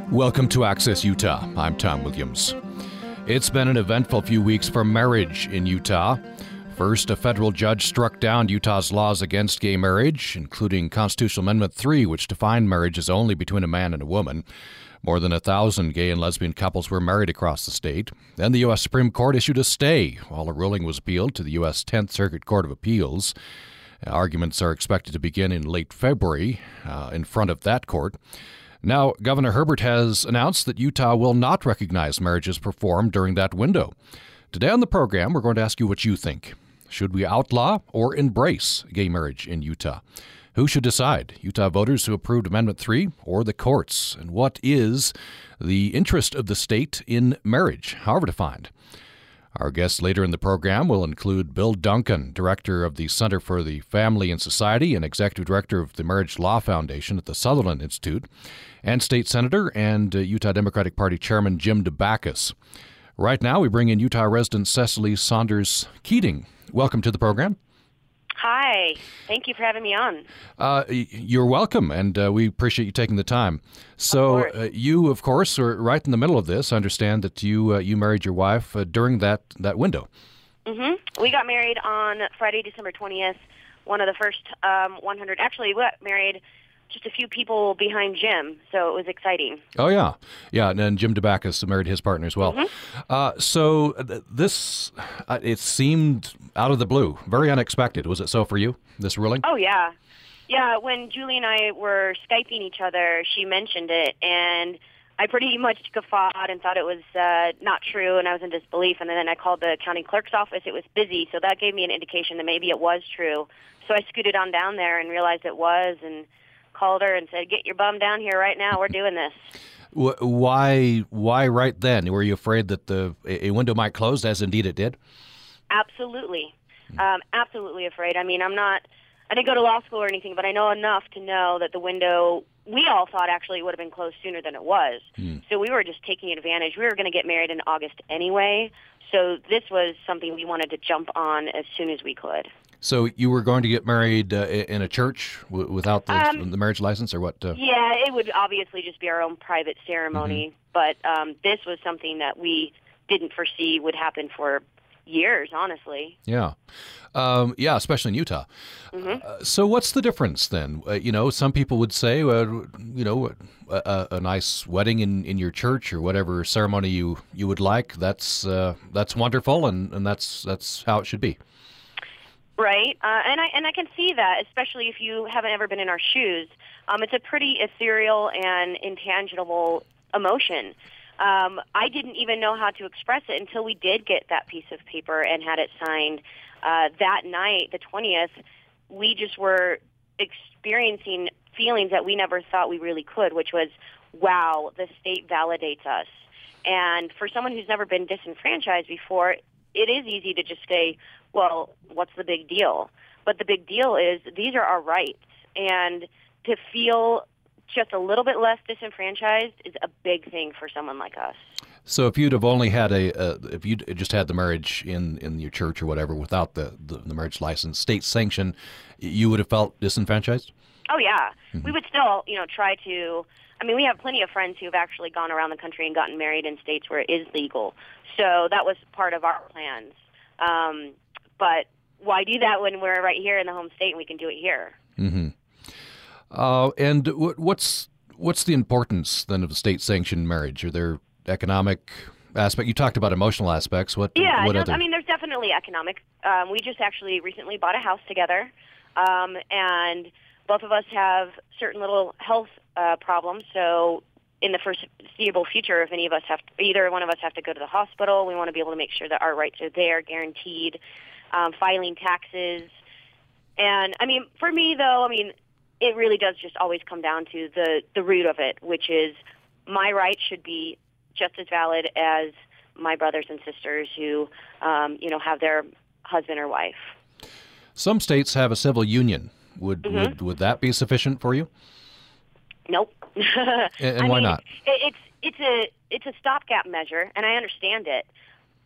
Welcome to Access Utah. I'm Tom Williams. It's been an eventful few weeks for marriage in Utah. First, a federal judge struck down Utah's laws against gay marriage, including Constitutional Amendment 3, which defined marriage as only between a man and a woman. More than 1,000 gay and lesbian couples were married across the state. Then the U.S. Supreme Court issued a stay while a ruling was appealed to the U.S. 10th Circuit Court of Appeals. Arguments are expected to begin in late February in front of that court. Now, Governor Herbert has announced that Utah will not recognize marriages performed during that window. Today on the program, we're going to ask you what you think. Should we outlaw or embrace gay marriage in Utah? Who should decide? Utah voters who approved Amendment 3 or the courts? And what is the interest of the state in marriage, however defined? Our guests later in the program will include Bill Duncan, director of the Center for the Family and Society and executive director of the Marriage Law Foundation at the Sutherland Institute, and state senator and Utah Democratic Party chairman Jim Dabakis. Right now, we bring in Utah resident Cecily Saunders Keating. Welcome to the program. Hi. Thank you for having me on. You're welcome, and we appreciate you taking the time. So you, of course, are right in the middle of this. I understand that you married your wife during that window. Mm-hmm. We got married on Friday, December 20th, one of the first 100. Actually, we got married just a few people behind Jim, so it was exciting. Oh, yeah. Yeah, and then Jim Dabakis married his partner as well. Mm-hmm. So this, it seemed out of the blue, very unexpected. Was it so for you, this ruling? Oh, yeah. Yeah, when Julie and I were Skyping each other, she mentioned it, and I pretty much guffawed and thought it was not true, and I was in disbelief. And then I called the county clerk's office. It was busy, so that gave me an indication that maybe it was true. So I scooted on down there and realized it was, and called her and said, "Get your bum down here right now. We're doing this." Why right then? Were you afraid that a window might close, as indeed it did? Absolutely. Absolutely afraid. I mean, I didn't go to law school or anything, but I know enough to know that the window, we all thought actually would have been closed sooner than it was. So we were just taking advantage. We were going to get married in August anyway, so this was something we wanted to jump on as soon as we could. So you were going to get married in a church without the marriage license, or what? Yeah, it would obviously just be our own private ceremony, but this was something that we didn't foresee would happen for years, honestly. Yeah. Yeah, especially in Utah. So what's the difference then? Some people would say, a nice wedding in your church or whatever ceremony you would like, that's wonderful, and that's how it should be. Right, and I can see that, especially if you haven't ever been in our shoes. It's a pretty ethereal and intangible emotion. I didn't even know how to express it until we did get that piece of paper and had it signed. That night, the 20th, we just were experiencing feelings that we never thought we really could, which was, wow, the state validates us. And for someone who's never been disenfranchised before, it is easy to just say, well, what's the big deal? But the big deal is these are our rights, and to feel just a little bit less disenfranchised is a big thing for someone like us. So if you'd have only had if you just had the marriage in your church or whatever without the marriage license, state sanction, you would have felt disenfranchised? Oh, yeah. We would still, try to. I mean, we have plenty of friends who have actually gone around the country and gotten married in states where it is legal. So that was part of our plans. But why do that when we're right here in the home state and we can do it here? Mm-hmm. And what's the importance then of a state-sanctioned marriage? Are there economic aspects? You talked about emotional aspects. What other? I mean, there's definitely economic. We just actually recently bought a house together, and both of us have certain little health problems. So in the foreseeable future, if either one of us have to go to the hospital, we want to be able to make sure that our rights are there, guaranteed, filing taxes. And, I mean, for me, though, it really does just always come down to the root of it, which is my rights should be just as valid as my brothers and sisters who, have their husband or wife. Some states have a civil union. Would that be sufficient for you? Nope. And why not? It's a stopgap measure, and I understand it.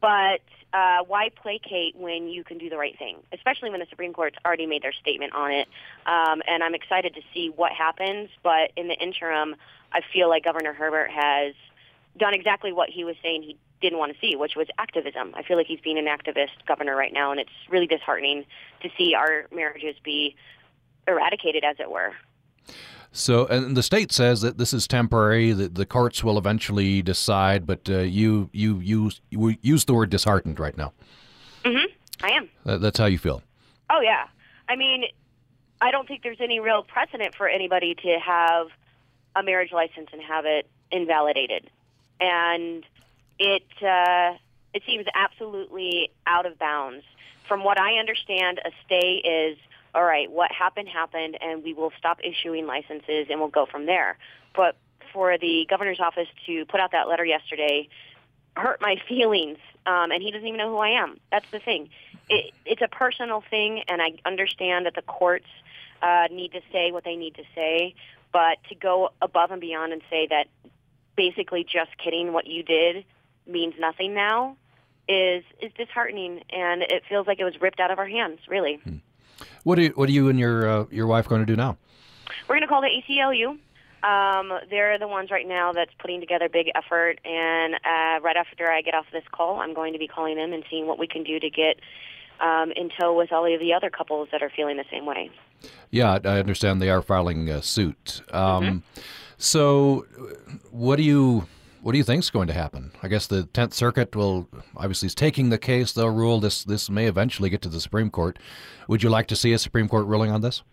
But why placate when you can do the right thing, especially when the Supreme Court's already made their statement on it? And I'm excited to see what happens. But in the interim, I feel like Governor Herbert has done exactly what he was saying he didn't want to see, which was activism. I feel like he's being an activist governor right now, and it's really disheartening to see our marriages be eradicated, as it were. So, and the state says that this is temporary, that the courts will eventually decide, but you use the word disheartened right now. Mm-hmm. I am. That's how you feel. Oh, yeah. I mean, I don't think there's any real precedent for anybody to have a marriage license and have it invalidated. And it seems absolutely out of bounds. From what I understand, a stay is, all right, what happened, and we will stop issuing licenses, and we'll go from there. But for the governor's office to put out that letter yesterday hurt my feelings, and he doesn't even know who I am. That's the thing. It's a personal thing, and I understand that the courts need to say what they need to say, but to go above and beyond and say that basically just kidding, what you did means nothing now is disheartening, and it feels like it was ripped out of our hands, really. What are you and your wife going to do now? We're going to call the ACLU. They're the ones right now that's putting together a big effort, and right after I get off this call, I'm going to be calling them and seeing what we can do to get in tow with all of the other couples that are feeling the same way. Yeah, I understand they are filing a suit. So what do you think is going to happen? I guess the 10th Circuit will obviously is taking the case. They'll rule this may eventually get to the Supreme Court. Would you like to see a Supreme Court ruling on this?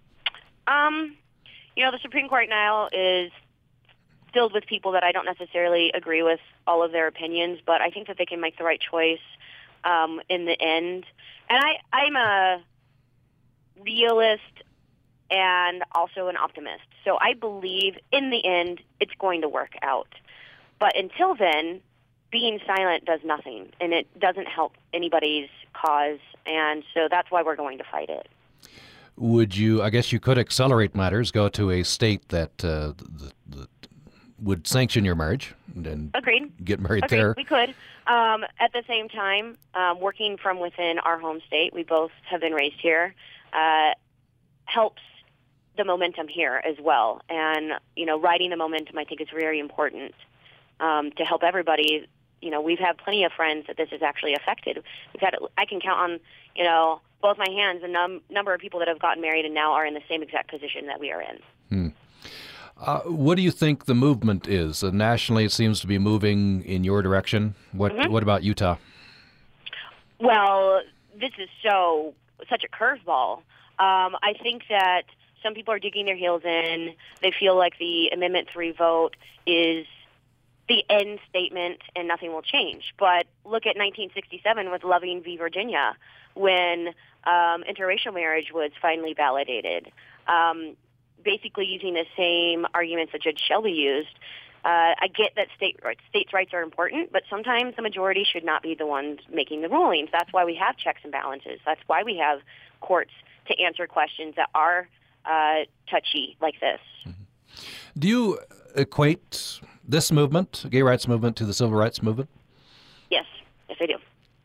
The Supreme Court now is filled with people that I don't necessarily agree with all of their opinions, but I think that they can make the right choice in the end. And I'm a realist and also an optimist. So I believe in the end it's going to work out. But until then, being silent does nothing, and it doesn't help anybody's cause, and so that's why we're going to fight it. I guess you could accelerate matters, go to a state that would sanction your marriage and Agreed. Get married Agreed. there. We could. At the same time, working from within our home state, we both have been raised here, helps the momentum here as well. And, riding the momentum I think is very important to help everybody. We've had plenty of friends that this has actually affected. I can count on, both my hands the number of people that have gotten married and now are in the same exact position that we are in. What do you think the movement is? Nationally, it seems to be moving in your direction. What about Utah? Well, this is such a curveball. I think that some people are digging their heels in. They feel like the Amendment 3 vote is the end statement and nothing will change. But look at 1967 with Loving v. Virginia when interracial marriage was finally validated. Basically using the same arguments that Judge Shelby used. I get that states' rights are important, but sometimes the majority should not be the ones making the rulings. That's why we have checks and balances. That's why we have courts to answer questions that are touchy like this. Do you equate this movement, gay rights movement, to the civil rights movement? Yes, I do.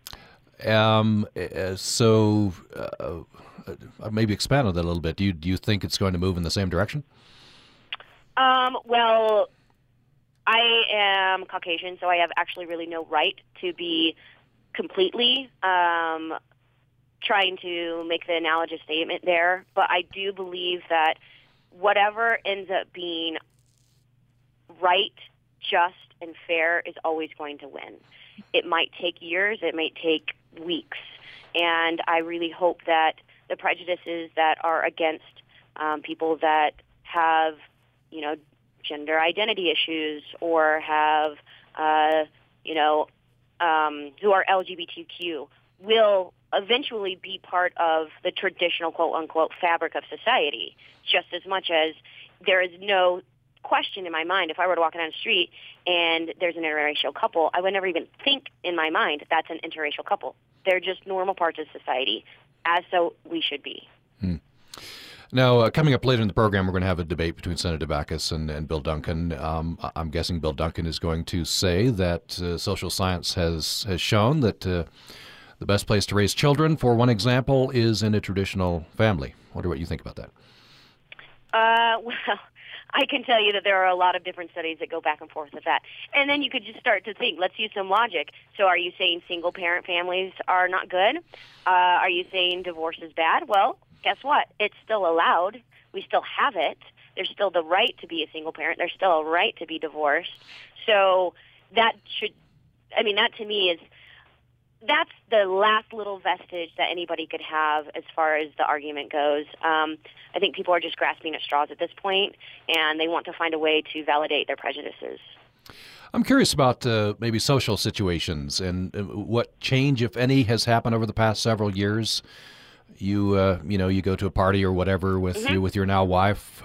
Maybe expand on that a little bit. Do you think it's going to move in the same direction? Well, I am Caucasian, so I have actually really no right to be completely trying to make the analogous statement there. But I do believe that whatever ends up being right, just, and fair is always going to win. It might take years. It might take weeks. And I really hope that the prejudices that are against people that have, gender identity issues or have, who are LGBTQ will eventually be part of the traditional quote-unquote fabric of society, just as much as there is no question in my mind. If I were to walk down the street and there's an interracial couple, I would never even think in my mind that's an interracial couple. They're just normal parts of society, as so we should be. Now, coming up later in the program, we're going to have a debate between Senator Dabakis and Bill Duncan. I'm guessing Bill Duncan is going to say that social science has shown that the best place to raise children, for one example, is in a traditional family. I wonder what you think about that. Well, I can tell you that there are a lot of different studies that go back and forth with that. And then you could just start to think, let's use some logic. So are you saying single-parent families are not good? Are you saying divorce is bad? Well, guess what? It's still allowed. We still have it. There's still the right to be a single parent. There's still a right to be divorced. So that to me is, that's the last little vestige that anybody could have as far as the argument goes. I think people are just grasping at straws at this point, and they want to find a way to validate their prejudices. I'm curious about maybe social situations and what change, if any, has happened over the past several years. You go to a party or whatever with your now wife,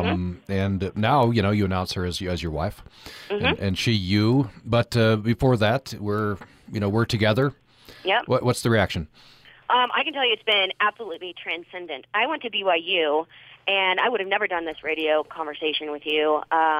and now you announce her as your wife, and she you. But before that, we're together. Yep. What's the reaction? I can tell you it's been absolutely transcendent. I went to BYU, and I would have never done this radio conversation with you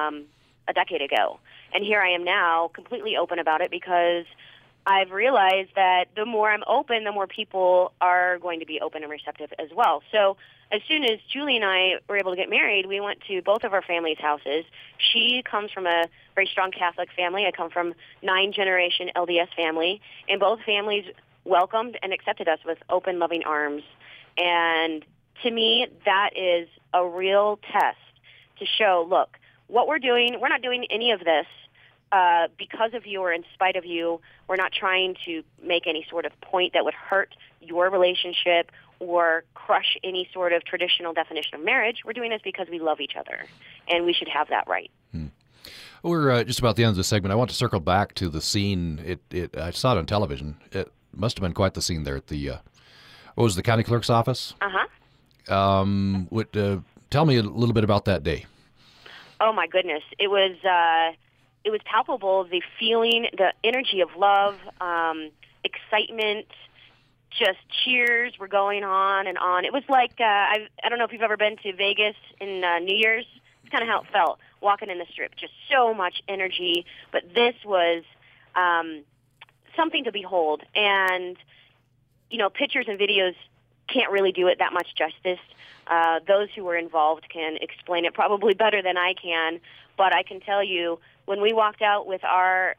a decade ago. And here I am now completely open about it because I've realized that the more I'm open, the more people are going to be open and receptive as well. So as soon as Julie and I were able to get married, we went to both of our families' houses. She comes from a very strong Catholic family. I come from 9-generation LDS family, and both families welcomed and accepted us with open, loving arms. And to me, that is a real test to show, look, what we're doing, we're not doing any of this because of you or in spite of you. We're not trying to make any sort of point that would hurt your relationship or crush any sort of traditional definition of marriage. We're doing this because we love each other, and we should have that right. We're just about the end of the segment. I want to circle back to the scene. I saw it on television. It must have been quite the scene there at the, what was the county clerk's office? Tell me a little bit about that day. Oh, my goodness. It was palpable, the feeling, the energy of love, excitement, just cheers were going on and on. It was like, I don't know if you've ever been to Vegas in New Year's. It's kind of how it felt, walking in the Strip. Just so much energy. But this was something to behold. And, pictures and videos can't really do it that much justice. Those who were involved can explain it probably better than I can. But I can tell you, when we walked out with our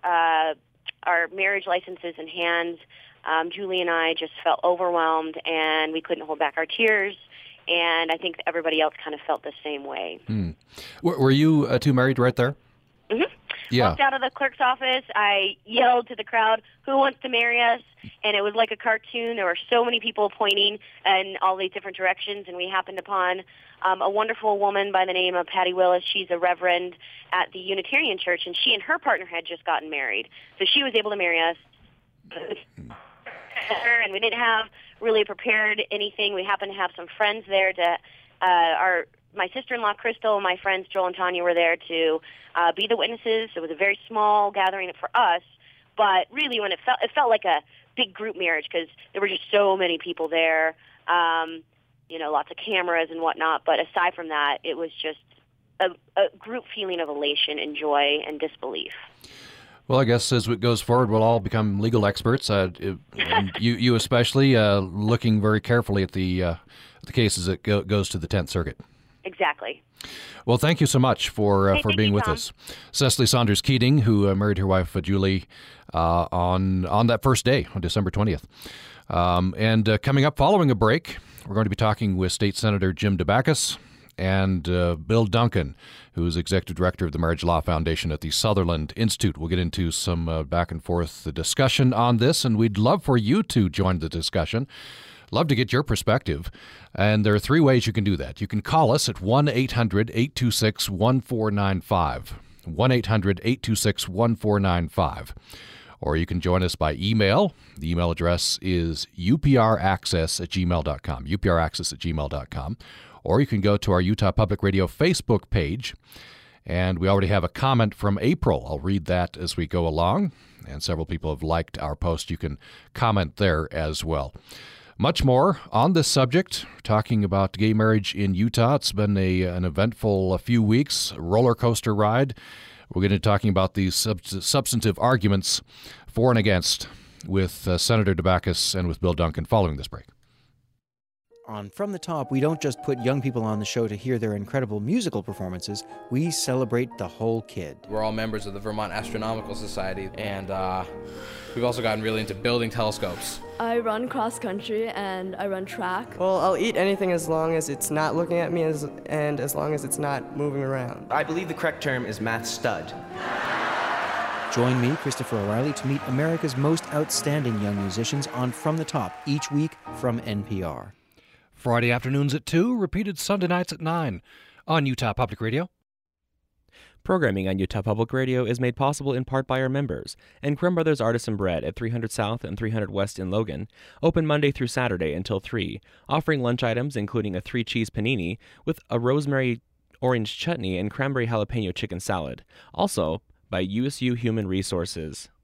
marriage licenses in hand, Julie and I just felt overwhelmed, and we couldn't hold back our tears. And I think everybody else kind of felt the same way. Were you two married right there? Mm-hmm. Yeah. Walked out of the clerk's office. I yelled to the crowd, "Who wants to marry us?" And it was like a cartoon. There were so many people pointing in all these different directions, and we happened upon a wonderful woman by the name of Patty Willis. She's a reverend at the Unitarian Church, and she and her partner had just gotten married. So she was able to marry us. And we didn't have really prepared anything. We happened to have some friends there to my sister-in-law, Crystal, and my friends, Joel and Tanya, were there to be the witnesses. It was a very small gathering for us, but really when it felt like a big group marriage because there were just so many people there, lots of cameras and whatnot. But aside from that, it was just a group feeling of elation and joy and disbelief. Well, I guess as it goes forward, we'll all become legal experts. And you especially, looking very carefully at the cases that goes to the 10th Circuit. Exactly. Well, thank you so much for being with us. Cecily Saunders Keating, who married her wife, Julie, on that first day, on December 20th. And coming up following a break, we're going to be talking with State Senator Jim Dabakis and Bill Duncan, who is Executive Director of the Marriage Law Foundation at the Sutherland Institute. We'll get into some back and forth discussion on this, and we'd love for you to join the discussion. Love to get your perspective. And there are 3 ways you can do that. You can call us at 1-800-826-1495, 1-800-826-1495. Or you can join us by email. The email address is upraccess@gmail.com, upraccess@gmail.com. Or you can go to our Utah Public Radio Facebook page. And we already have a comment from April. I'll read that as we go along. And several people have liked our post. You can comment there as well. Much more on this subject, talking about gay marriage in Utah. It's been an eventful few weeks, roller coaster ride. We're going to be talking about these substantive arguments for and against with Senator DeBackus and with Bill Duncan following this break. On From the Top, we don't just put young people on the show to hear their incredible musical performances, we celebrate the whole kid. We're all members of the Vermont Astronomical Society, and we've also gotten really into building telescopes. I run cross country and I run track. Well, I'll eat anything as long as it's not looking at me and as long as it's not moving around. I believe the correct term is math stud. Join me, Christopher O'Reilly, to meet America's most outstanding young musicians on From the Top each week from NPR. Friday afternoons at 2, repeated Sunday nights at 9 on Utah Public Radio. Programming on Utah Public Radio is made possible in part by our members and Crumb Brothers Artisan Bread at 300 South and 300 West in Logan, open Monday through Saturday until 3, offering lunch items including a 3-cheese panini with a rosemary orange chutney and cranberry jalapeno chicken salad. Also by USU Human Resources.